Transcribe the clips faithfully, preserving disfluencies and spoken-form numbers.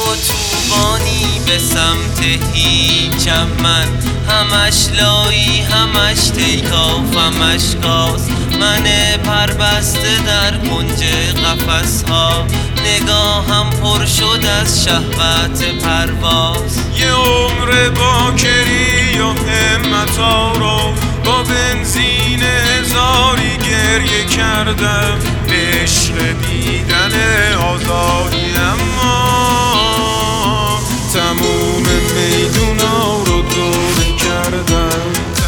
اتوبانی به سمت هیچم من، همش لایی همش تیکاف همش گاز، من پربسته در کنج قفس ها، نگاهم پر شد از شهوت پرواز. یه عمر باکری و همت آرام با بنزین هزاری گریه کردم به عشق دیدن آزادی، اما تموم میدونا رو دوره کردم.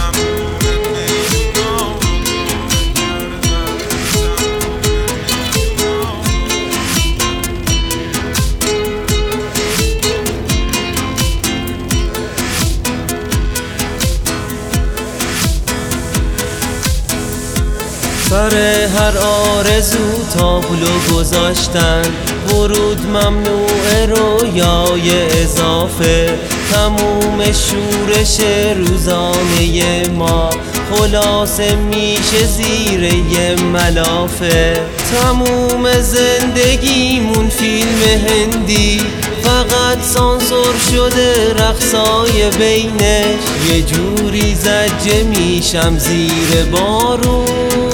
سر هر آرزو تابلو گذاشتن، ورود ممنوع رویای اضافه، تموم شورش روزانه ما خلاصه میشه زیر یه ملافه. تموم زندگیمون فیلم هندی، فقط سانسور شده رقصای بینش، یه جوری زجه میشم زیر بارون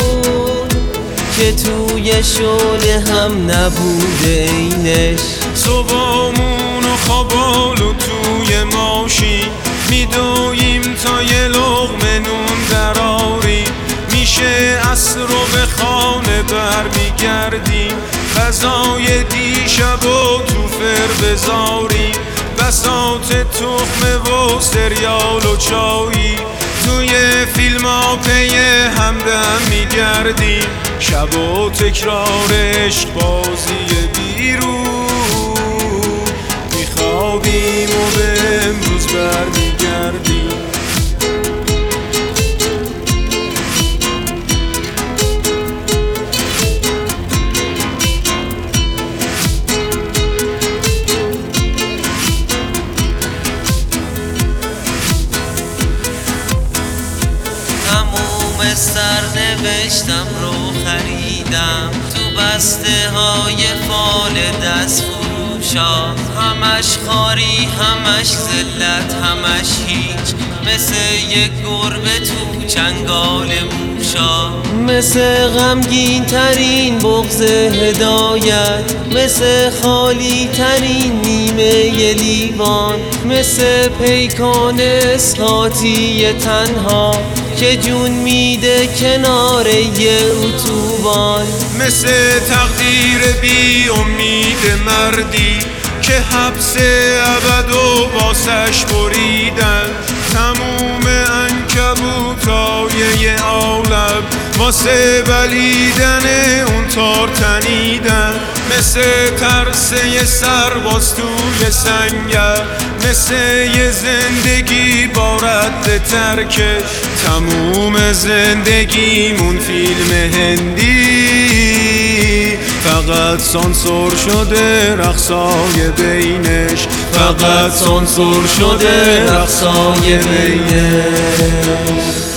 که توی شعله هم نبوده اینش. صبحامون و خوابالو توی ماشین میدویم تا یه لقمه نون دراریم، میشه عصر رو به خانه برمیگردیم، غذای دیشب و تو فر بذاریم، بساط تخمه و سریال و چایی، توی فیلم ها پی همدم میگردیم، شب و تکرار عشق بازی بیرون، میخوابیم و به امروز برمیگردیم. سرنوشتم رو خریدم تو بسته های فال دست فروشا، همش خاری همش ذلت همش هیچ، مثل یک گربه تو چنگال موشا، مثل غمگین ترین بغض هدایت، مثل خالی ترین نیمه لیوان، مثل پیکان اسقاطی تنها که جون میده کنار یه اتوبان، مثل تقدیر بی امید مردی که حبس ابد و باسش بریدن، تموم عنکبوتای یه عالم واسه بلیدن اون تار تنیدن، مثل ترسه سرباز توی سنگر، مثل یه زندگی با رد ترکش، تموم زندگیمون فیلم هندی، فقط سانسور شده رقصای بینش، فقط سانسور شده رقصای بینش.